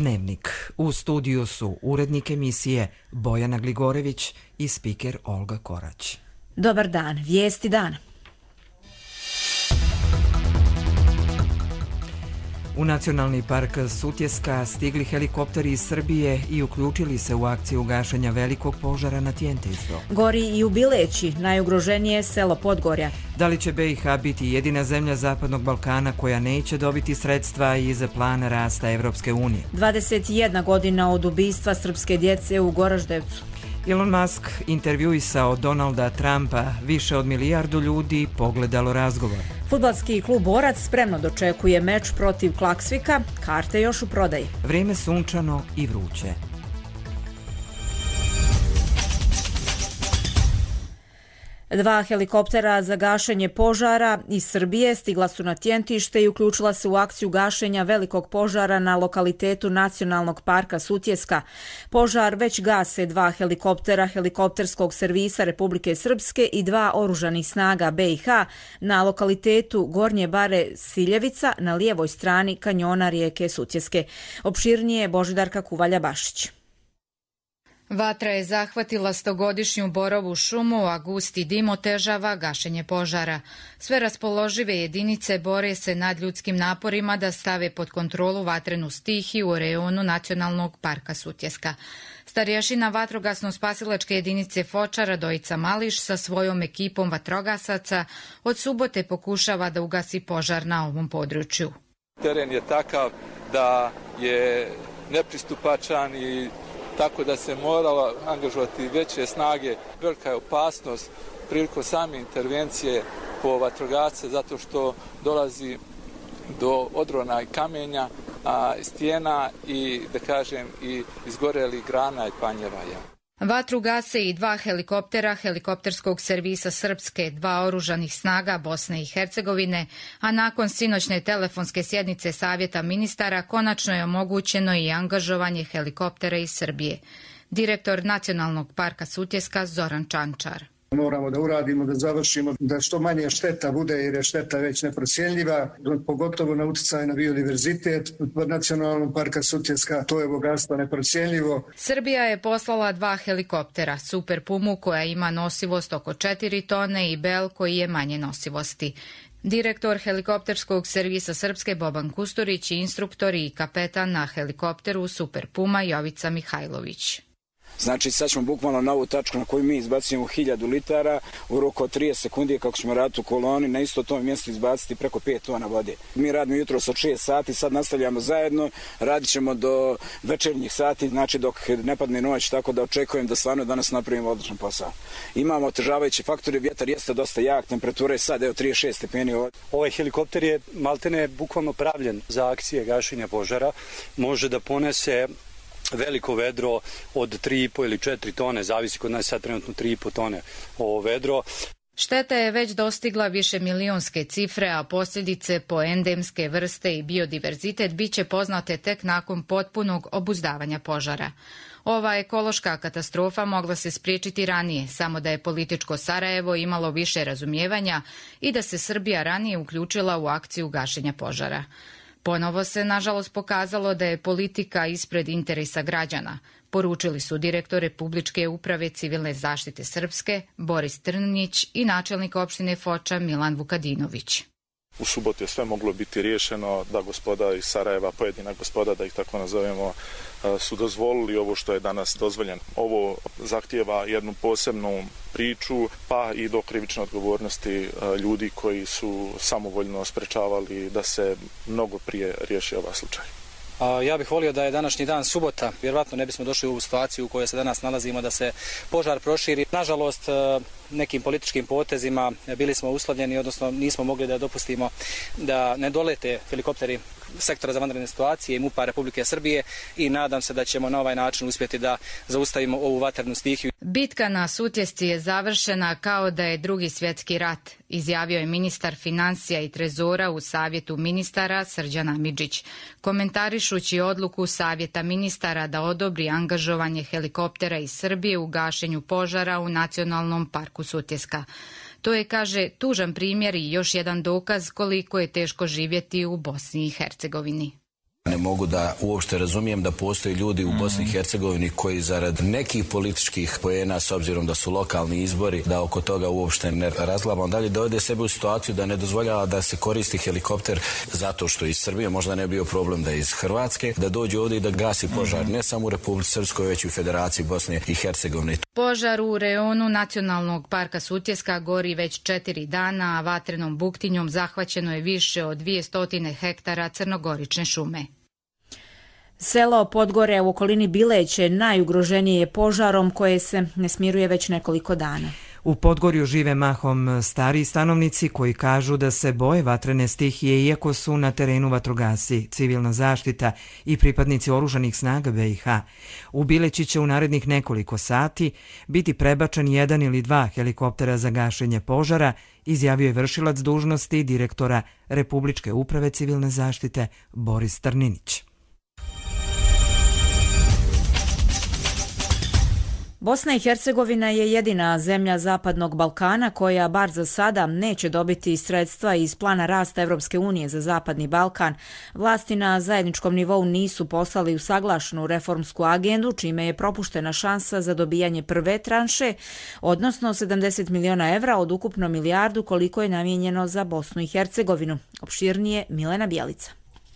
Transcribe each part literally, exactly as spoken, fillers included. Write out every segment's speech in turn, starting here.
Dnevnik. U studiju su urednik emisije Bojana Gligorević i spiker Olga Korać. Dobar dan, vijesti dana. U Nacionalni park Sutjeska stigli helikopteri iz Srbije i uključili se u akciju gašenja velikog požara na Tjentištu. Gori i u Bileći, najugroženije selo Podgorja. Da li će B i H biti jedina zemlja Zapadnog Balkana koja neće dobiti sredstva iz plana rasta Evropske unije? dvadeset jedna godina od ubistva srpske djece u Goraždevcu. Elon Musk intervjuisao Donalda Trumpa, više od milijardu ljudi pogledalo razgovor. Fudbalski klub Borac spremno dočekuje meč protiv Klaksvika, karte još u prodaji. Vrijeme sunčano i vruće. Dva helikoptera za gašenje požara iz Srbije stigla su na Tjentište i uključila se u akciju gašenja velikog požara na lokalitetu Nacionalnog parka Sutjeska. Požar već gase dva helikoptera helikopterskog servisa Republike Srpske i dva oružanih snaga B i H na lokalitetu Gornje Bare Siljevica na lijevoj strani kanjona rijeke Sutjeske. Opširnije Božidarka Kuvalja-Bašić. Vatra je zahvatila stogodišnju borovu šumu, a gusti dim otežava gašenje požara. Sve raspoložive jedinice bore se nad ljudskim naporima da stave pod kontrolu vatrenu stihiju u rejonu Nacionalnog parka Sutjeska. Starješina vatrogasno-spasilačke jedinice Foča Radojica Mališ sa svojom ekipom vatrogasaca od subote pokušava da ugasi požar na ovom području. Teren je takav da je nepristupačan i tako da se moralo angažovati veće snage. Velika je opasnost prilikom same intervencije po vatrogasce zato što dolazi do odrona i kamenja, a, stijena i, da kažem, i izgorelih grana i panjeva. Vatru gase i dva helikoptera helikopterskog servisa Srpske, dva oružanih snaga Bosne i Hercegovine, a nakon sinoćne telefonske sjednice Savjeta ministara konačno je omogućeno i angažovanje helikoptera iz Srbije. Direktor Nacionalnog parka Sutjeska Zoran Čančar. Moramo da uradimo, da završimo, da što manje šteta bude jer je šteta već neprocjenljiva, pogotovo na utjecaj na biodiverzitet Nacionalnog parka Sutjeska, to je bogatstvo neprocjenljivo. Srbija je poslala dva helikoptera, Super Pumu koja ima nosivost oko četiri tone i Bel koji je manje nosivosti. Direktor helikopterskog servisa Srpske Boban Kusturić i instruktor i kapetan na helikopteru Super Puma Jovica Mihajlović. Znači sad ćemo bukvalno na ovu tačku na koju mi izbacujemo hiljadu litara u roku od trideset sekundi kako ćemo raditi u koloni, na isto tom mjestu izbaciti preko pet tona vode. Mi radimo jutro od šest sati, sad nastavljamo zajedno, radit ćemo do večernjih sati, znači dok ne padne noć, tako da očekujem da stvarno danas napravimo odličan posao. Imamo otežavajući faktori, vjetar jeste dosta jak, temperatura je sad evo trideset šest stepeni. Ovaj helikopter je maltene bukvalno pravljen za akcije gašenja požara, može da ponese veliko vedro od tri i po ili četiri tone, zavisi kod nas sad trenutno tri i po tone ovo vedro. Šteta je već dostigla više milionske cifre, a posljedice po endemske vrste i biodiverzitet biće poznate tek nakon potpunog obuzdavanja požara. Ova ekološka katastrofa mogla se spriječiti ranije, samo da je političko Sarajevo imalo više razumijevanja i da se Srbija ranije uključila u akciju gašenja požara. Ponovo se, nažalost, pokazalo da je politika ispred interesa građana, poručili su direktor Republičke uprave civilne zaštite Srpske Boris Trninić i načelnik opštine Foča Milan Vukadinović. U subotu je sve moglo biti riješeno da gospoda iz Sarajeva, pojedina gospoda, da ih tako nazovemo, su dozvolili ovo što je danas dozvoljeno. Ovo zahtijeva jednu posebnu priču, pa i do krivične odgovornosti ljudi koji su samovoljno sprečavali da se mnogo prije riješi ovaj slučaj. Ja bih volio da je današnji dan subota, vjerovatno ne bismo došli u situaciju u kojoj se danas nalazimo da se požar proširi. Nažalost, nekim političkim potezima bili smo uslovljeni, odnosno nismo mogli da dopustimo da ne dolete helikopteri sektora za vanredne situacije i MUP-a Republike Srbije i nadam se da ćemo na ovaj način uspjeti da zaustavimo ovu vatrenu stihiju. Bitka na Sutjesci je završena kao da je drugi svjetski rat, izjavio je ministar financija i trezora u Savjetu ministara Srđan Amidžić, komentarišući odluku Savjeta ministara da odobri angažovanje helikoptera iz Srbije u gašenju požara u Nacionalnom parku Sutjeska. To je, kaže, tužan primjer i još jedan dokaz koliko je teško živjeti u Bosni i Hercegovini. ne mogu da uopšte razumijem da postoje ljudi u Bosni i Hercegovini koji zarad nekih političkih poena, s obzirom da su lokalni izbori, da oko toga uopšte ne razglabam dalje, dovede sebe u situaciju da ne dozvoljava da se koristi helikopter zato što iz Srbije, možda ne bio problem da je iz Hrvatske, da dođe ovdje i da gasi požar, ne samo u Republici Srpskoj, već i u Federaciji Bosne i Hercegovine. Požar u reonu Nacionalnog parka Sutjeska gori već četiri dana, a vatrenom buktinjom zahvaćeno je više od dvjesto hektara crnogorične šume. Selo Podgore u okolini Bileće najugroženije je požarom koje se ne smiruje već nekoliko dana. U Podgorju žive mahom stariji stanovnici koji kažu da se boje vatrene stihije iako su na terenu vatrogasci, civilna zaštita i pripadnici oružanih snaga B i H. U Bileći će u narednih nekoliko sati biti prebačen jedan ili dva helikoptera za gašenje požara, izjavio je vršilac dužnosti direktora Republičke uprave civilne zaštite Boris Trninić. Bosna i Hercegovina je jedina zemlja Zapadnog Balkana koja bar za sada neće dobiti sredstva iz plana rasta Evropske unije za Zapadni Balkan. Vlasti na zajedničkom nivou nisu poslali usaglašenu reformsku agendu, čime je propuštena šansa za dobijanje prve tranše, odnosno sedamdeset miliona evra od ukupno milijardu koliko je namijenjeno za Bosnu i Hercegovinu. Opširnije Milena Bjelica.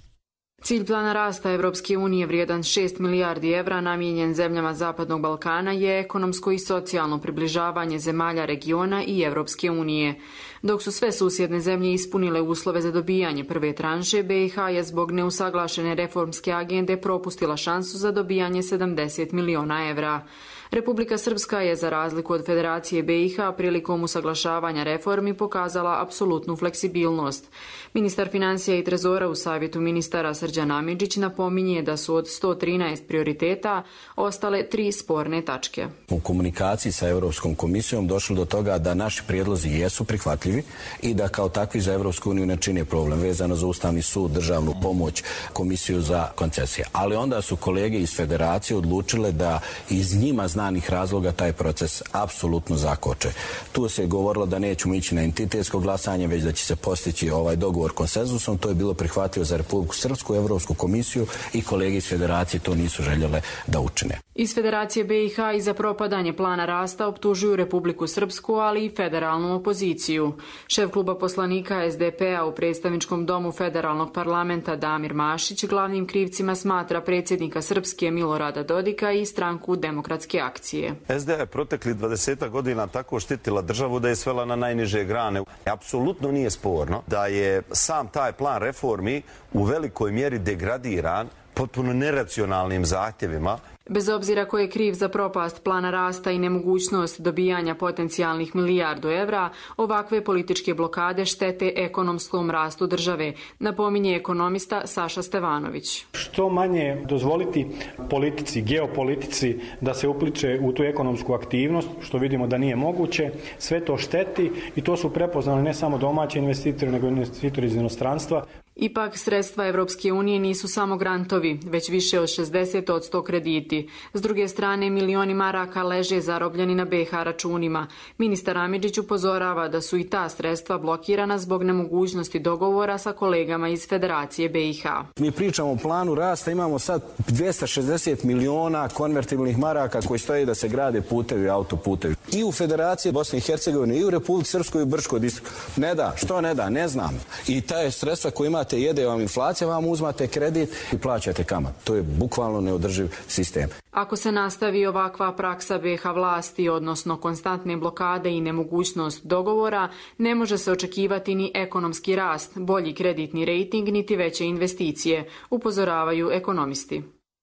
Cilj plana rasta Evropske unije vrijedan šest milijardi evra namijenjen zemljama Zapadnog Balkana je ekonomsko i socijalno približavanje zemalja regiona i Evropske unije. Dok su sve susjedne zemlje ispunile uslove za dobijanje prve tranše, B i H je zbog neusaglašene reformske agende propustila šansu za dobijanje sedamdeset miliona evra. Republika Srpska je, za razliku od Federacije B i H, prilikom usaglašavanja reformi pokazala apsolutnu fleksibilnost. Ministar financija i trezora u savjetu ministara Srđan Amidžić napominje da su od sto trinaest prioriteta ostale tri sporne tačke. U komunikaciji sa Europskom komisijom došlo do toga da naši prijedlozi jesu prihvatljivi i da kao takvi za Europsku uniju ne čine problem vezano za Ustavni sud, državnu pomoć, komisiju za koncesije. Ali onda su kolege iz Federacije odlučile da iz njima znanih razloga taj proces apsolutno zakoče. Tu se je govorilo da nećemo ići na entitetsko glasanje, već da će se postići ovaj dogovor konsenzusom. To je bilo prihvatljivo za Republiku Srpsku, Evropsku komisiju i kolege iz Federacije to nisu željele da učine. Iz Federacije B i H i za propadanje plana rasta optužuju Republiku Srpsku, ali i federalnu opoziciju. Šef kluba poslanika S D P-a u predstavničkom domu federalnog parlamenta Damir Mašić glavnim krivcima smatra predsjednika Srpske Milorada Dodika i stranku Demokratske akcije. S D A je protekli dvadeset godina tako štitila državu da je svela na najniže grane. Apsolutno nije sporno da je sam taj plan reformi u velikoj mjeri degradiran potpuno neracionalnim zahtjevima. Bez obzira ko je kriv za propast plana rasta i nemogućnost dobijanja potencijalnih milijardu evra, ovakve političke blokade štete ekonomskom rastu države, napominje ekonomista Saša Stevanović. Što manje dozvoliti politici, geopolitici da se upliče u tu ekonomsku aktivnost, što vidimo da nije moguće, sve to šteti i to su prepoznali ne samo domaći investitori, nego i investitori iz inostranstva. Ipak sredstva Evropske unije nisu samo grantovi, već više od šezdeset posto krediti. S druge strane, milioni maraka leže zarobljeni na B i H računima. Ministar Amidžić upozorava da su i ta sredstva blokirana zbog nemogućnosti dogovora sa kolegama iz Federacije B i H. Mi pričamo o planu rasta, imamo sad dvjesto šezdeset miliona konvertibilnih maraka koji stoje da se grade putevi i autoputevi. I u Federaciji Bosne i Hercegovine, i u Republici Srpskoj i u Brčkoj distriktu. Ne da, što ne da, ne znam. I ta je sredstva koje imate, jede vam inflacija, vam uzmate kredit i plaćate kamat. To je bukvalno neodrživ sistem. Ako se nastavi ovakva praksa B i H vlasti, odnosno konstantne blokade i nemogućnost dogovora, ne može se očekivati ni ekonomski rast, bolji kreditni rejting, niti veće investicije, upozoravaju ekonomisti.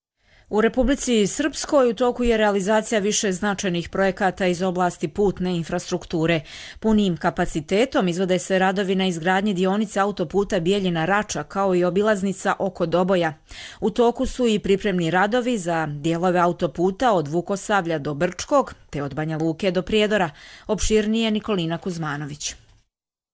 U Republici Srpskoj u toku je realizacija više značajnih projekata iz oblasti putne infrastrukture. Punim kapacitetom izvode se radovi na izgradnji dionice autoputa Bijeljina-Rača kao i obilaznica oko Doboja. U toku su i pripremni radovi za dijelove autoputa od Vukosavlja do Brčkog te od Banja Luke do Prijedora. Opširnije Nikolina Kuzmanović.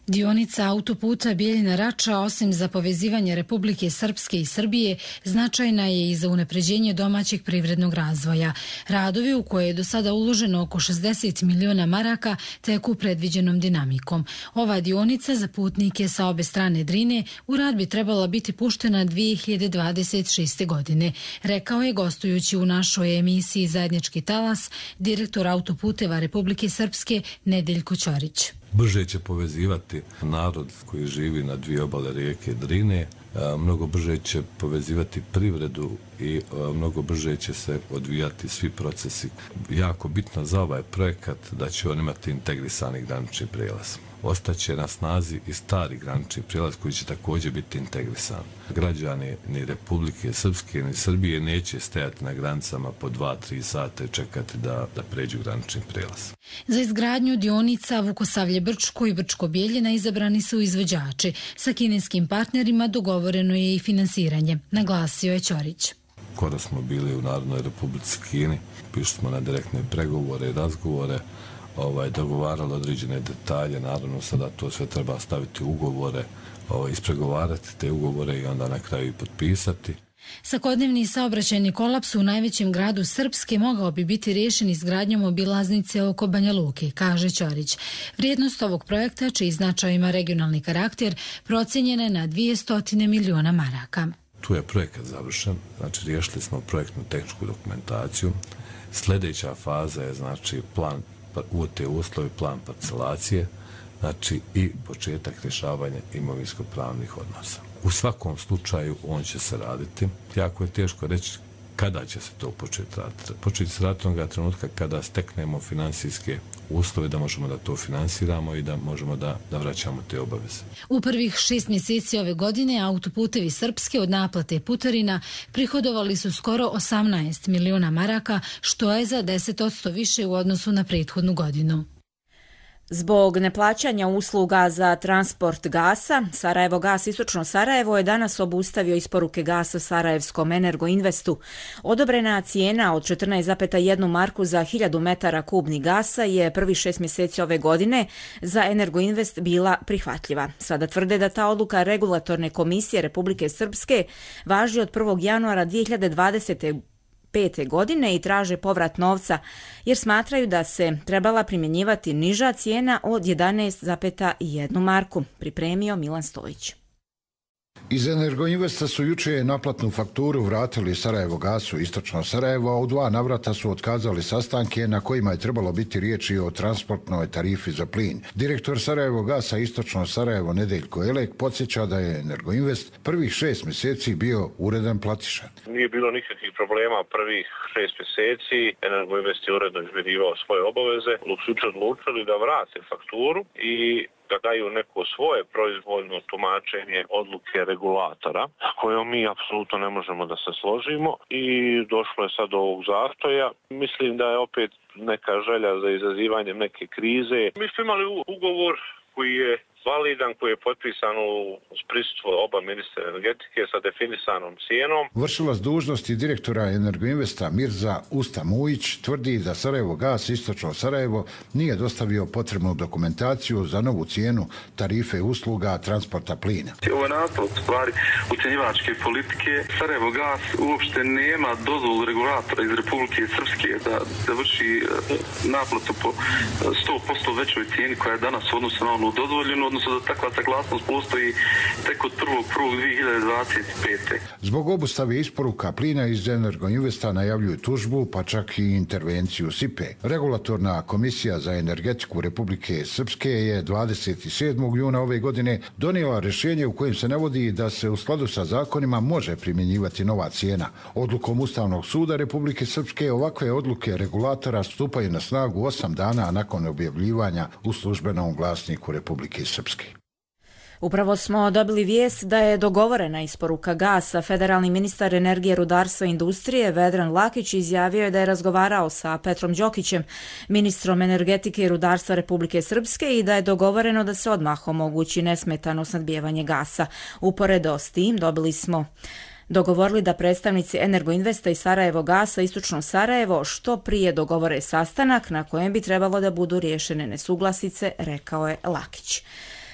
Dionica autoputa Bijeljina-Rača, osim za povezivanje Republike Srpske i Srbije, značajna je i za unapređenje domaćeg privrednog razvoja. Radovi u koje je do sada uloženo oko šezdeset miliona maraka teku predviđenom dinamikom. Ova dionica za putnike sa obe strane Drine u rad bi trebala biti puštena dvije hiljade dvadeset šeste. godine, rekao je gostujući u našoj emisiji Zajednički talas direktor autoputeva Republike Srpske Nedeljko Ćorić. Brže će povezivati narod koji živi na dvije obale rijeke Drine, mnogo brže će povezivati privredu i mnogo brže će se odvijati svi procesi. Jako bitno za ovaj projekat da će on imati integrisani granični prijelaz. Ostaće na snazi i stari granični prijelaz koji će također biti integrisan. Građani ni Republike Srpske ni Srbije neće stajati na granicama po dva tri sata i čekati da, da pređu granični prijelaz. Za izgradnju dionica Vukosavlje-Brčko i Brčko-Bijeljina izabrani su izvođači. Sa kineskim partnerima dogovoreno je i finansiranje, naglasio je Ćorić. Skoro smo bili u Narodnoj Republici Kini, pišli smo na direktne pregovore i razgovore, ovaj, dogovarali određene detalje, naravno sada to sve treba staviti u ugovore, ovaj, ispregovarati te ugovore i onda na kraju i potpisati. Svakodnevni saobraćajni kolaps u najvećem gradu Srpske mogao bi biti riješen izgradnjom obilaznice oko Banja Luke, kaže Ćorić. Vrijednost ovog projekta, čiji značaj ima regionalni karakter, procijenjena je na dvjesto miliona maraka. Tu je projekat završen, znači riješili smo projektnu tehničku dokumentaciju. Sljedeća faza je znači plan u te uslovi, plan parcelacije, znači i početak rješavanja imovinsko-pravnih odnosa. U svakom slučaju on će se raditi. Jako je teško reći kada će se to početi raditi. Početi se raditi onoga trenutka kada steknemo finansijske uslove da možemo da to finansiramo i da možemo da, da vraćamo te obaveze. U prvih šest mjeseci ove godine autoputevi Srpske od naplate putarina prihodovali su skoro osamnaest miliona maraka, što je za deset posto više u odnosu na prethodnu godinu. Zbog neplaćanja usluga za transport gasa, Sarajevo gas Istočno Sarajevo je danas obustavio isporuke gasa Sarajevskom Energoinvestu. Odobrena cijena od četrnaest zarez jedna marku za hiljadu metara kubnih gasa je prvi šest mjeseci ove godine za Energoinvest bila prihvatljiva. Sada tvrde da ta odluka Regulatorne komisije Republike Srpske važi od prvog januara dvije hiljade dvadesete pete godine i traže povrat novca jer smatraju da se trebala primjenjivati niža cijena od jedanaest zarez jedna marku, pripremio Milan Stojić. Iz Energoinvesta su juče naplatnu fakturu vratili Sarajevo gasu Istočno Sarajevo, a u dva navrata su otkazali sastanke na kojima je trebalo biti riječi o transportnoj tarifi za plin. Direktor Sarajevo gasa Istočno Sarajevo Nedeljko Elek podsjeća da je Energoinvest prvih šest mjeseci bio uredan platiša. Nije bilo nikakvih problema prvih šest mjeseci. Energoinvest je uredno izmirivao svoje obaveze. Su odlučili da vrate fakturu i da daju neko svoje proizvoljno tumačenje odluke regulatora, kojom mi apsolutno ne možemo da se složimo i došlo je sad do ovog zastoja. Mislim da je opet neka želja za izazivanjem neke krize. Mi smo imali ugovor koji je validan, koji je potpisan uz prisustvo oba ministra energetike sa definisanom cijenom. Vršilac dužnosti direktora Energoinvesta Mirza Ustamujić tvrdi da Sarajevo gas Istočno Sarajevo nije dostavio potrebnu dokumentaciju za novu cijenu tarife usluga transporta plina. Ovo je nastavak stvari ucjenjivačke politike. Sarajevo gas uopšte nema dozvolu regulatora iz Republike Srpske da, da vrši naplatu po sto posto većoj cijeni koja je danas odnosno na onu dozvoljenu, odnosno da takva saglasnost postoji tek od prvog prvog dvije hiljade dvadeset pete. Zbog obustave isporuka plina iz Energoinvesta najavljuju tužbu, pa čak i intervenciju S I P E. Regulatorna komisija za energetiku Republike Srpske je dvadeset sedmog juna ove godine donijela rješenje u kojem se navodi da se u skladu sa zakonima može primjenjivati nova cijena. Odlukom Ustavnog suda Republike Srpske ovakve odluke regulatora stupaju na snagu osam dana nakon objavljivanja u službenom glasniku Republike Srpske. Upravo smo dobili vijest da je dogovorena isporuka gasa. Federalni ministar energije, rudarstva i industrije Vedran Lakić izjavio je da je razgovarao sa Petrom Đokićem, ministrom energetike i rudarstva Republike Srpske, i da je dogovoreno da se odmah omogući nesmetano snabdijevanje gasa. Uporedo s tim dobili smo dogovorili da predstavnici Energoinvesta i Sarajevo gasa Istočno Sarajevo što prije dogovore sastanak na kojem bi trebalo da budu riješene nesuglasice, rekao je Lakić.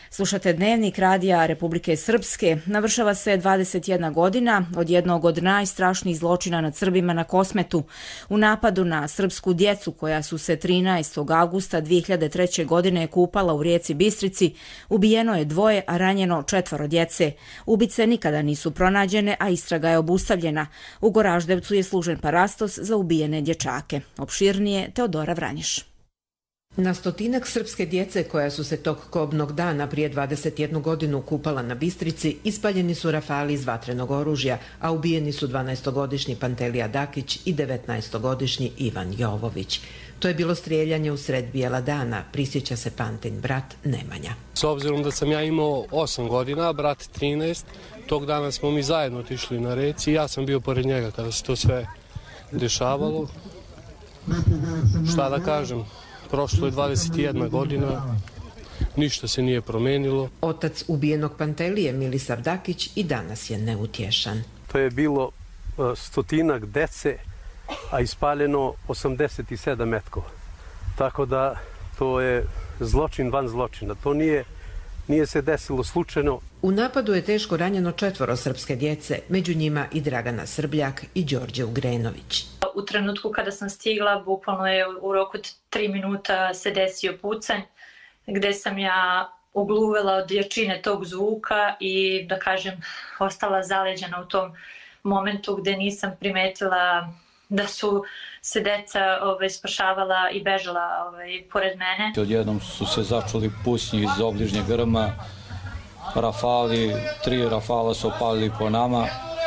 Slušate Dnevnik radija Republike Srpske. Navršava se dvadeset jedna godina od jednog od najstrašnijih zločina nad Srbima na Kosmetu. U napadu na srpsku djecu koja su se trinaestog avgusta dvije hiljade treće. godine kupala u rijeci Bistrici, ubijeno je dvoje, a ranjeno četvoro djece. Ubice nikada nisu pronađene, a istraga je obustavljena. U Goraždevcu je služen parastos za ubijene dječake. Opširnije Teodora Vranješ. Na stotinak srpske djece koja su se tog kobnog dana prije dvadeset jednu godinu kupala na Bistrici, ispaljeni su rafali iz vatrenog oružja, a ubijeni su dvanaestogodišnji Pantelija Dakić i devetnaestogodišnji Ivan Jovović. To je bilo strijeljanje u sred bijela dana, prisjeća se Pantin brat Nemanja. S obzirom da sam ja imao osam godina, brat trinaest, tog dana smo mi zajedno otišli na reci i ja sam bio pored njega kada se to sve dešavalo. Šta da kažem? Prošlo je dvadeset jedna godina, ništa se nije promenilo. Otac ubijenog Pantelije, Milisar Dakić, i danas je neutješan. To je bilo stotinak dece, a ispaljeno osamdeset sedam metkova. Tako da to je zločin van zločina. To nije, nije se desilo slučajno. U napadu je teško ranjeno četvoro srpske djece, među njima i Dragana Srbljak i Đorđe Ugrenović. U trenutku kada sam stigla, bukvalno je u roku od tri minuta se desio pucanj, gde sam ja ugluvela od jačine tog zvuka i, da kažem, ostala zaleđena u tom momentu gde nisam primetila da su se deca ovaj, spašavala i bežala ovaj, pored mene. Odjednom su se začuli pucnji iz obližnjeg grma, rafali, tri rafala su opalili po nama.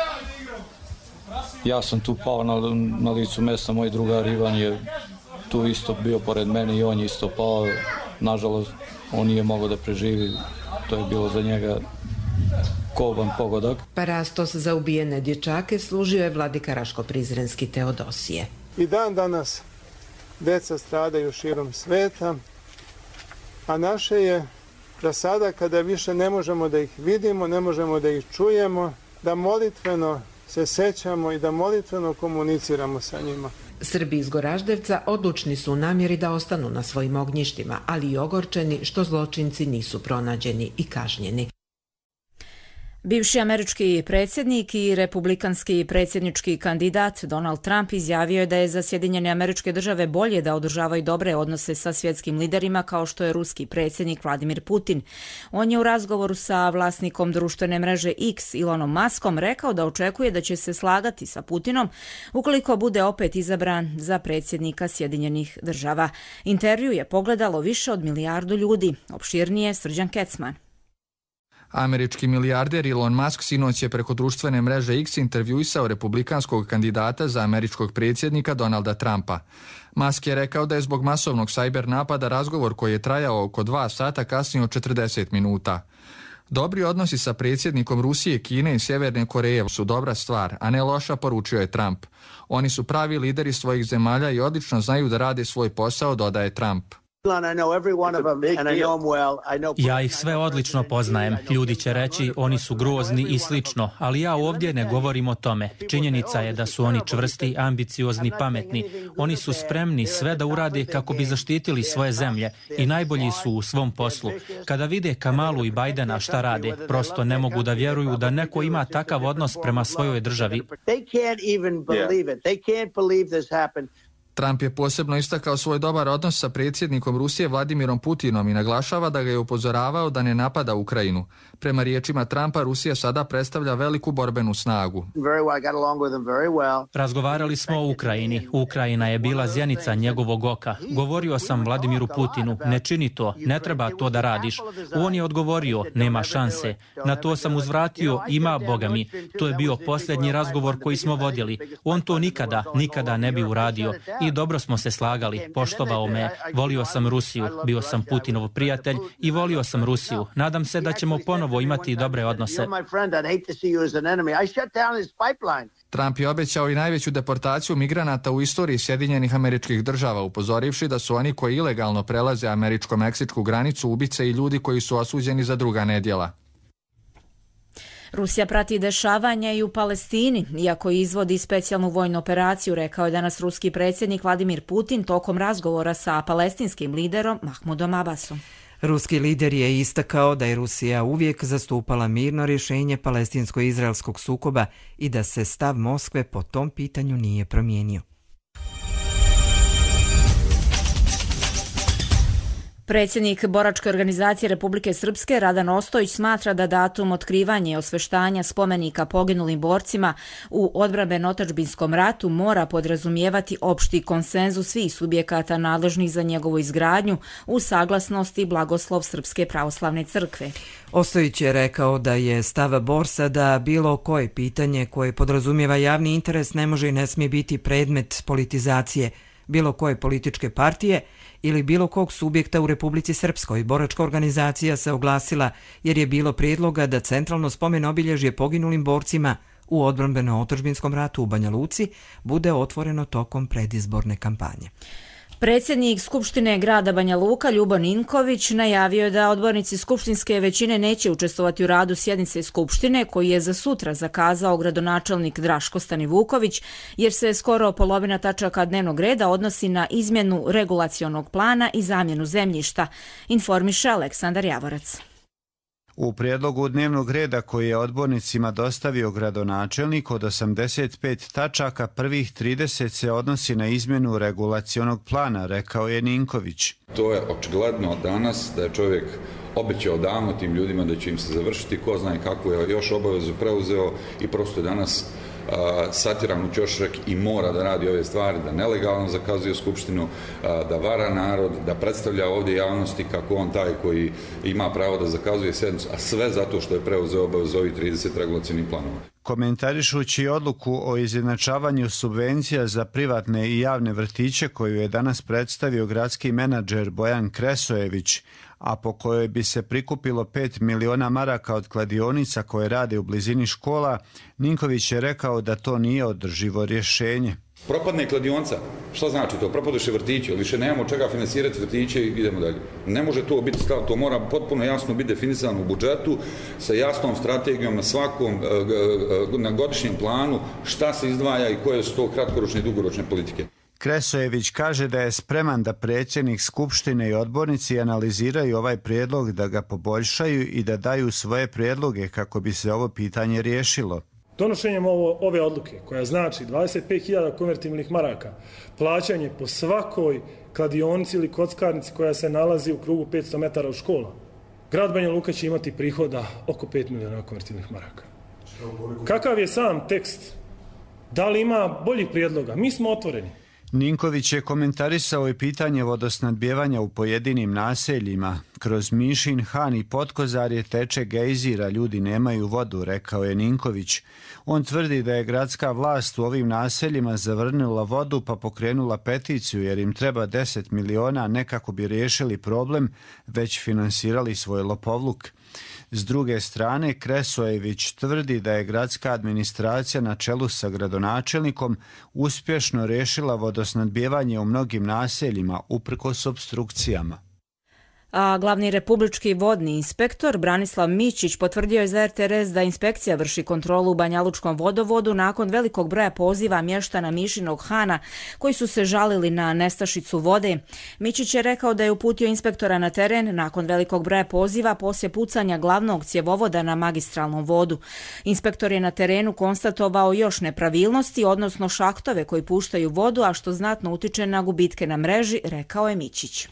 Ja sam tu pao na, na licu mesta, moj drugar Ivan je tu isto bio pored mene i on je isto pao. Nažalost, on nije mogao da preživi, to je bilo za njega koban pogodak. Parastos za ubijene dječake služio je vladika Raško-Prizrenski Teodosije. I dan danas deca stradaju širom sveta, a naše je da sada kada više ne možemo da ih vidimo, ne možemo da ih čujemo, da molitveno se sećamo i da molitveno komuniciramo sa njima. Srbi iz Goraždevca odlučni su u namjeri da ostanu na svojim ognjištima, ali i ogorčeni što zločinci nisu pronađeni i kažnjeni. Bivši američki predsjednik i republikanski predsjednički kandidat Donald Trump izjavio je da je za Sjedinjene Američke Države bolje da održavaju dobre odnose sa svjetskim liderima kao što je ruski predsjednik Vladimir Putin. On je u razgovoru sa vlasnikom društvene mreže X Elonom Muskom rekao da očekuje da će se slagati sa Putinom ukoliko bude opet izabran za predsjednika Sjedinjenih Država. Intervju je pogledalo više od milijardu ljudi. Opširnije Srđan Kecman. Američki milijarder Elon Musk sinoć je preko društvene mreže X intervjuisao republikanskog kandidata za američkog predsjednika Donalda Trumpa. Musk je rekao da je zbog masovnog sajber napada razgovor koji je trajao oko dva sata kasnio četrdeset minuta. Dobri odnosi sa predsjednikom Rusije, Kine i Sjeverne Koreje su dobra stvar, a ne loša, poručio je Trump. Oni su pravi lideri svojih zemalja i odlično znaju da rade svoj posao, dodaje Trump. Ja ih sve odlično poznajem. Ljudi će reći oni su grozni i slično, ali ja ovdje ne govorim o tome. Činjenica je da su oni čvrsti, ambiciozni, pametni. Oni su spremni sve da urade kako bi zaštitili svoje zemlje i najbolji su u svom poslu. Kada vide Kamalu i Bajdena šta rade, prosto ne mogu da vjeruju da neko ima takav odnos prema svojoj državi. Trump je posebno istakao svoj dobar odnos sa predsjednikom Rusije Vladimirom Putinom i naglašava da ga je upozoravao da ne napada Ukrajinu. Prema riječima Trumpa, Rusija sada predstavlja veliku borbenu snagu. Razgovarali smo o Ukrajini. Ukrajina je bila zjenica njegovog oka. Govorio sam Vladimiru Putinu, ne čini to, ne treba to da radiš. On je odgovorio, nema šanse. Na to sam uzvratio, ima Boga mi. To je bio posljednji razgovor koji smo vodili. On to nikada, nikada ne bi uradio. I dobro smo se slagali, poštovao me, volio sam Rusiju, bio sam Putinov prijatelj i volio sam Rusiju. Nadam se da ćemo ponovo imati dobre odnose. Trump je obećao i najveću deportaciju migranata u istoriji Sjedinjenih Američkih Država, upozorivši da su oni koji ilegalno prelaze američko-meksičku granicu ubice i ljudi koji su osuđeni za druga nedjela. Rusija prati dešavanja i u Palestini, iako izvodi specijalnu vojnu operaciju, rekao je danas ruski predsjednik Vladimir Putin tokom razgovora sa palestinskim liderom Mahmudom Abbasom. Ruski lider je istakao da je Rusija uvijek zastupala mirno rješenje palestinsko-izraelskog sukoba i da se stav Moskve po tom pitanju nije promijenio. Predsjednik Boračke organizacije Republike Srpske Radan Ostojić smatra da datum otkrivanja i osveštanja spomenika poginulim borcima u odbrambeno-otadžbinskom ratu mora podrazumijevati opšti konsenzus svih subjekata nadležnih za njegovu izgradnju u saglasnosti i blagoslov Srpske pravoslavne crkve. Ostojić je rekao da je stav Borsa da bilo koje pitanje koje podrazumijeva javni interes ne može i ne smije biti predmet politizacije bilo koje političke partije ili bilo kog subjekta u Republici Srpskoj. Boračka organizacija se oglasila jer je bilo prijedloga da centralno spomen obilježje poginulim borcima u odbrambeno-otadžbinskom ratu u Banja Luci bude otvoreno tokom predizborne kampanje. Predsjednik Skupštine grada Banja Luka Ljubo Ninković najavio da odbornici skupštinske većine neće učestvovati u radu sjednice Skupštine koji je za sutra zakazao gradonačelnik Draško Stanivuković jer se skoro polovina tačaka dnevnog reda odnosi na izmjenu regulacionog plana i zamjenu zemljišta, informiše Aleksandar Javorac. U prijedlogu dnevnog reda koji je odbornicima dostavio gradonačelnik od osamdeset pet tačaka, prvih trideset se odnosi na izmjenu regulacionog plana, rekao je Ninković. To je očigledno danas da je čovjek obećao davno tim ljudima da će im se završiti, ko zna kakvu je još obavezu preuzeo i prosto je danas satiran u ćošak i mora da radi ove stvari, da nelegalno zakazuje Skupštinu, da vara narod, da predstavlja ovdje javnosti kako on taj koji ima pravo da zakazuje sjednicu, a sve zato što je preuzeo obavezu ovih trideset regulacionih planova. Komentarišući odluku o izjednačavanju subvencija za privatne i javne vrtiće koju je danas predstavio gradski menadžer Bojan Kresojević, a po kojoj bi se prikupilo pet miliona maraka od kladionica koje rade u blizini škola, Ninković je rekao da to nije održivo rješenje. Propadne kladionca, šta znači to? Propadeše vrtiće, više nemamo čega finansirati vrtiće i idemo dalje. Ne može to biti stav, to mora potpuno jasno biti definisano u budžetu sa jasnom strategijom na svakom, na godišnjem planu šta se izdvaja i koje su to kratkoročne i dugoročne politike. Kresojević kaže da je spreman da predsjednik Skupštine i odbornici analiziraju ovaj prijedlog, da ga poboljšaju i da daju svoje prijedloge kako bi se ovo pitanje riješilo. Donošenjem ovo, ove odluke, koja znači dvadeset pet hiljada konvertibilnih maraka, plaćanje po svakoj kladionici ili kockarnici koja se nalazi u krugu petsto metara od škola, grad Banja Luka će imati prihoda oko pet miliona konvertibilnih maraka. Kakav je sam tekst? Da li ima boljih prijedloga? Mi smo otvoreni. Ninković je komentarisao i pitanje vodosnadbijevanja u pojedinim naseljima. Kroz Mišin, Han i Potkozarje teče gejzira, ljudi nemaju vodu, rekao je Ninković. On tvrdi da je gradska vlast u ovim naseljima zavrnula vodu pa pokrenula peticiju jer im treba deset miliona ne kako bi riješili problem, već finansirali svoj lopovluk. S druge strane, Kresojević tvrdi da je gradska administracija na čelu sa gradonačelnikom uspješno riješila vodosnadbijevanje u mnogim naseljima uprkos opstrukcijama. A glavni republički vodni inspektor Branislav Mićić potvrdio je za er te er es da inspekcija vrši kontrolu u Banjalučkom vodovodu nakon velikog broja poziva mještana Mišinog Hana koji su se žalili na nestašicu vode. Mićić je rekao da je uputio inspektora na teren nakon velikog broja poziva poslije pucanja glavnog cjevovoda na magistralnom vodu. Inspektor je na terenu konstatovao još nepravilnosti, odnosno šahtove koji puštaju vodu, a što znatno utiče na gubitke na mreži, rekao je Mićić.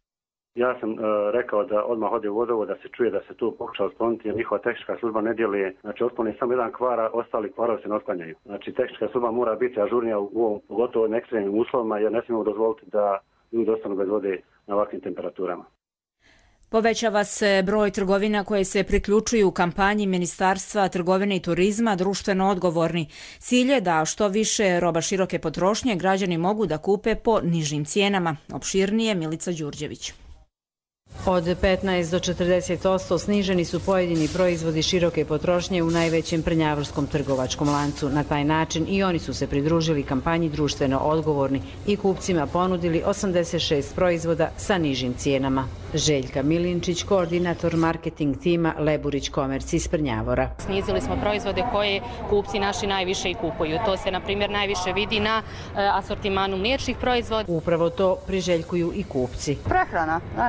Ja sam uh, rekao da odmah ode u vodovod, da se čuje da se tu pokuša otkloniti, jer njihova tehnička služba ne djeluje. Znači, otkloni samo jedan kvar, ostali kvarovi se ne otklanjaju. Znači, tehnička služba mora biti ažurnija u ovom, pogotovo u ekstremnim uslovima, jer ne smijemo dozvoliti da ljudi ostanu bez vode na ovakvim temperaturama. Povećava se broj trgovina koje se priključuju u kampanji Ministarstva trgovine i turizma društveno odgovorni. Cilj je da što više roba široke potrošnje građani mogu da kupe po nižim cijenama. Opširnije Milica Đurđević. Od petnaest do četrdeset posto sniženi su pojedini proizvodi široke potrošnje u najvećem prnjavorskom trgovačkom lancu. Na taj način i oni su se pridružili kampanji društveno odgovorni i kupcima ponudili osamdeset šest proizvoda sa nižim cijenama. Željka Milinčić, koordinator marketing tima Leburić Komerc iz Prnjavora. Snizili smo proizvode koje kupci naši najviše i kupuju. To se, na primjer, najviše vidi na asortimanu mliječnih proizvoda. Upravo to priželjkuju i kupci. Prehrana, naj, najpotrebnija.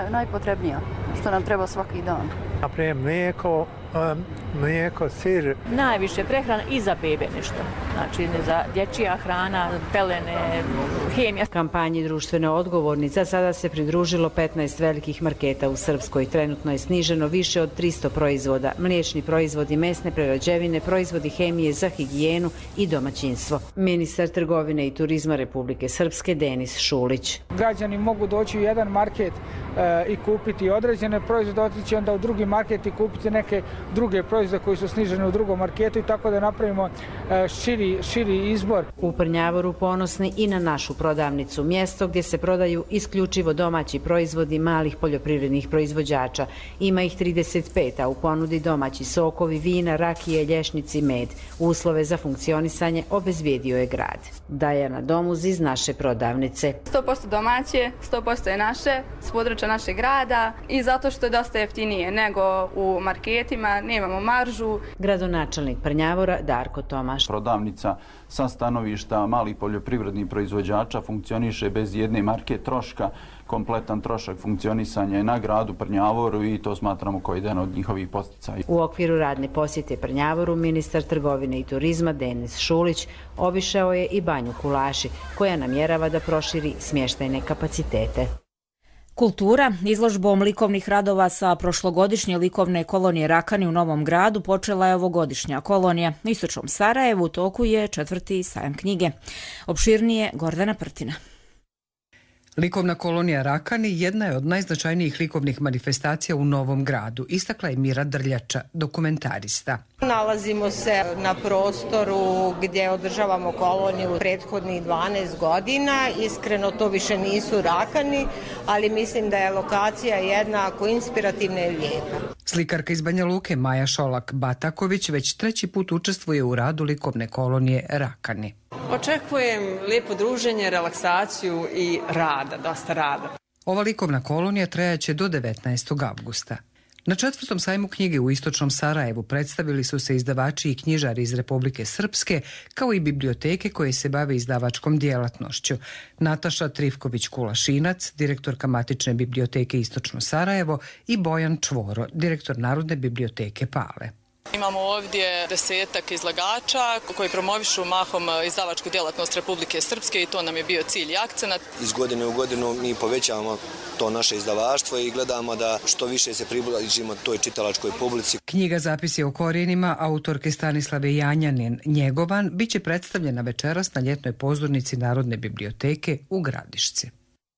najpotrebnija, što nam treba svaki dan. Naprimjer, mlijeko, mlijeko, sir. Najviše prehrana i za bebe nešto. Znači za dječja hrana, pelene, hemija. Kampanji društvene odgovornica sada se pridružilo petnaest velikih marketa u Srpskoj. Trenutno je sniženo više od tristo proizvoda. Mliječni proizvodi, mesne prerađevine, proizvodi hemije za higijenu i domaćinstvo. Ministar trgovine i turizma Republike Srpske Denis Šulić. Građani mogu doći u jedan market e, i kupiti određene proizvode, otići onda u drugi market i kupiti neke druge proizvode koji su sniženi u drugom marketu i tako da napravimo e, širi, širi izbor. U Prnjavoru ponosni i na našu prodavnicu, mjesto gdje se prodaju isključivo domaći proizvodi malih poljoprivrednih proizvođača. Ima ih trideset pet, a u ponudi domaći sokovi, vina, rakije, lješnici, med. Uslove za funkcionisanje obezbijedio je grad. Dajana Domuz iz naše prodavnice. sto posto domaće, sto posto je naše, s područja našeg grada i zato što je dosta jeftinije nego u marketima, nemamo maržu. Gradonačelnik Prnjavora Darko Tomaš. Prodavnica sa stanovišta malih poljoprivrednih proizvođača funkcioniše bez jedne marke troška. Kompletan trošak funkcionisanja je na gradu Prnjavoru i to smatramo kao jedan od njihovih posticaja. U okviru radne posjete Prnjavoru ministar trgovine i turizma Denis Šulić obišao je i banju Kulaši, koja namjerava da proširi smještajne kapacitete. Kultura. Izložbom likovnih radova sa prošlogodišnje likovne kolonije Rakani u Novom Gradu počela je ovogodišnja kolonija. U istočnom Sarajevu u toku je četvrti sajam knjige. Opširnije Gordana Prtina. Likovna kolonija Rakani jedna je od najznačajnijih likovnih manifestacija u Novom Gradu, istakla je Mira Drljača, dokumentarista. Nalazimo se na prostoru gdje održavamo koloniju prethodnih dvanaest godina. Iskreno to više nisu Rakani, ali mislim da je lokacija jednako inspirativna i lijepa. Slikarka iz Banja Luke Maja Šolak-Bataković već treći put učestvuje u radu likovne kolonije Rakani. Očekujem lijepo druženje, relaksaciju i rada, dosta rada. Ova likovna kolonija trajaće do devetnaestog avgusta. Na četvrtom sajmu knjige u istočnom Sarajevu predstavili su se izdavači i knjižari iz Republike Srpske, kao i biblioteke koje se bave izdavačkom djelatnošću. Nataša Trifković-Kulašinac, direktorka Matične biblioteke Istočno Sarajevo, i Bojan Čvoro, direktor Narodne biblioteke Pale. Imamo ovdje desetak izlagača koji promovišu mahom izdavačku djelatnost Republike Srpske i to nam je bio cilj i akcenat. Iz godine u godinu mi povećavamo to naše izdavaštvo i gledamo da što više se približimo toj čitalačkoj publici. Knjiga Zapisi o korijenima autorke Stanislave Janjanin Njegovan biće predstavljena večeras na ljetnoj pozornici Narodne biblioteke u Gradišci.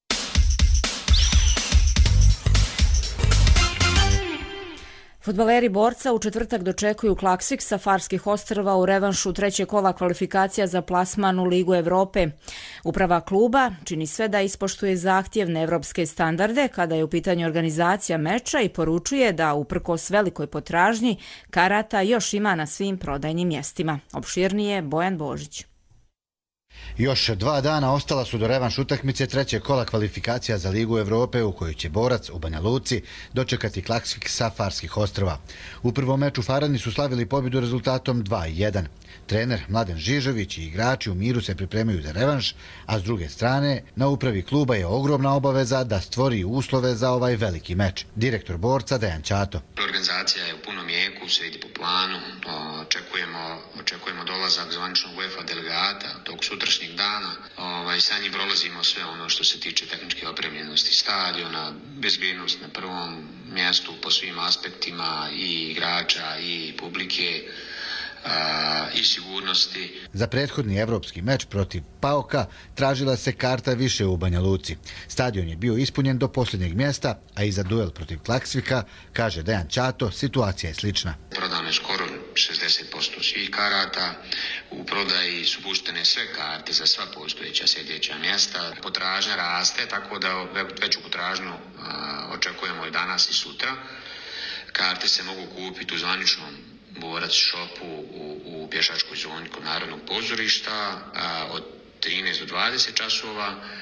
Fudbaleri Borca u četvrtak dočekuju Klaksvik sa Farskih ostrva u revanšu trećeg kola kvalifikacija za plasman u Ligu Evrope. Uprava kluba čini sve da ispoštuje zahtjevne evropske standarde kada je u pitanju organizacija meča i poručuje da uprkos velikoj potražnji karata još ima na svim prodajnim mjestima. Opširnije Bojan Božić. Još dva dana ostala su do revanš utakmice trećeg kola kvalifikacija za Ligu Evrope u kojoj će Borac u Banja Luci dočekati Klaksvik sa Farskih ostrva. U prvom meču Farani su slavili pobjedu rezultatom dva jedan. Trener Mladen Žižović i igrači u miru se pripremaju za revanš, a s druge strane na upravi kluba je ogromna obaveza da stvori uslove za ovaj veliki meč. Direktor Borca Dejan Ćato. Organizacija je u punom jeku, sve ide po planu, očekujemo, očekujemo dolazak zvaničnog UEFA delegata tog sutrašnjeg dana. Ovaj, sa njim prolazimo sve ono što se tiče tehničke opremljenosti stadiona, bezbjednost na prvom mjestu po svim aspektima i igrača i publike i sigurnosti. Za prethodni evropski meč protiv Paoka tražila se karta više u Banja Luci. Stadion je bio ispunjen do posljednjeg mjesta, a i za duel protiv Klaksvika, kaže Dejan Ćato, situacija je slična. Prodano je skoro šezdeset posto svih karata, u prodaji su puštene sve karte za sva postojeća sjedeća mjesta. Potražnja raste, tako da veću potražnju očekujemo i danas i sutra. Karte se mogu kupiti u zvaničnom Borac šopu u, u pješačkoj zoni kod Narodnog pozorišta a, od trinaest do dvadeset časova,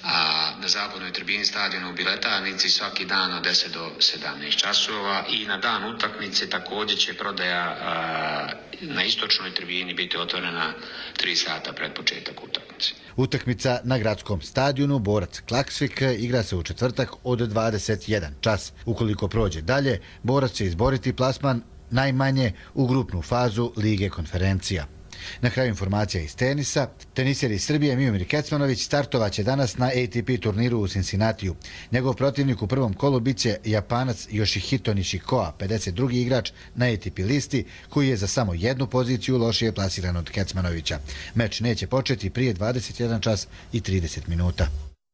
a na zapadnoj tribini stadiona u Biletarnici svaki dan od deset do sedamnaest časova i na dan utakmice također će prodaja a, na istočnoj tribini biti otvorena tri sata pred početak utakmice. Utakmica na gradskom stadionu Borac Klaksvik igra se u četvrtak od dvadeset jedan čas. Ukoliko prođe dalje, Borac će izboriti plasman najmanje u grupnu fazu Lige konferencija. Na kraju informacija iz tenisa. Teniser iz Srbije Miomir Kecmanović startovaće danas na A T P turniru u Cincinnatiju. Njegov protivnik u prvom kolu biće Japanac Yoshihito Nishikoa, pedeset drugi igrač na A T P listi, koji je za samo jednu poziciju lošije plasiran od Kecmanovića. Meč neće početi prije dvadeset jedan čas i trideset minuta.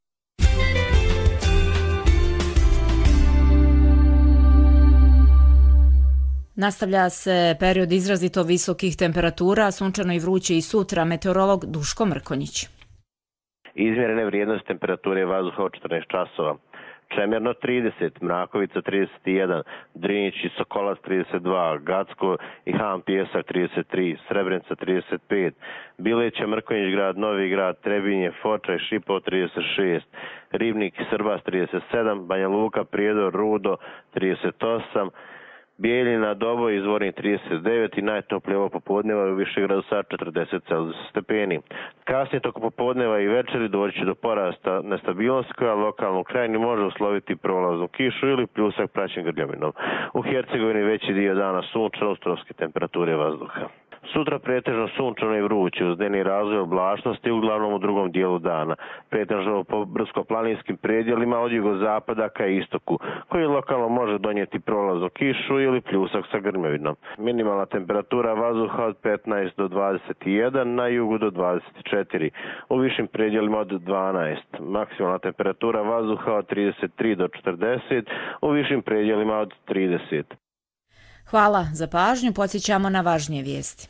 Nastavlja se period izrazito visokih temperatura, sunčano i vruće i sutra, meteorolog Duško Mrkonjić. Izmjerene vrijednosti temperature vazduha od četrnaest časova. Čemerno trideset, Mrakovica trideset jedan, Drinić i Sokolac trideset dva, Gacko i Han Pijesak trideset tri, Srebrenica trideset pet, Bileća, Mrkonjić grad, Novi grad, Trebinje, Foča i Šipov trideset šest, Ribnik i Srbas trideset sedam, Banja Luka, Prijedor, Rudo trideset osam, Bijeljina, Doboj, Izvornik trideset devet i najtoplije ovo popodneva u Višegradu sa četrdeset stepeni. Kasnije toko popodneva i večeri doći će do porasta nestabilnosti koja lokalno u krajini može usloviti prolaznu kišu ili pljusak praćen grljovinom. U Hercegovini veći dio dana sunčano uz tropske temperature vazduha. Sutra pretežno sunčano i vruće uz dnevni razvoj oblačnosti uglavnom u drugom dijelu dana. Pretežno po brdsko-planinskim predjelima od jugozapada ka istoku, koji lokalno može donijeti prolaznu kišu ili pljusak sa grmljovinom. Minimalna temperatura vazduha od petnaest do dvadeset jedan, na jugu do dvadeset četiri, u višim predjelima od dvanaest. Maksimalna temperatura vazduha od trideset tri do četrdeset, u višim predjelima od trideset. Hvala za pažnju, podsjećamo na važnije vijesti.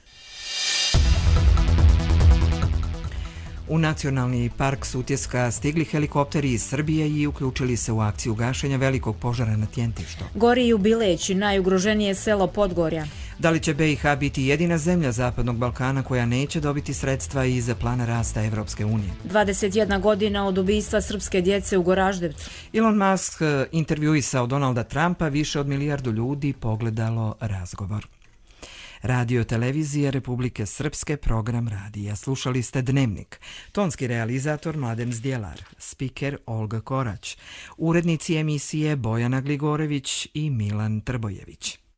U Nacionalni park Sutjeska stigli helikopteri iz Srbije i uključili se u akciju gašenja velikog požara na Tjentištu. Gori i u Bileći, najugroženije selo Podgorja. Da li će B i H biti jedina zemlja Zapadnog Balkana koja neće dobiti sredstva iz plana rasta Evropske unije? dvadeset jedna godina od ubistva srpske djece u Goraždevcu. Elon Musk intervjuisao Donalda Trumpa, više od milijardu ljudi pogledalo razgovor. Radio televizije Republike Srpske, program radija. Slušali ste Dnevnik. Tonski realizator Mladen Zdjelar, spiker Olga Korać, urednici emisije Bojana Gligorević i Milan Trbojević.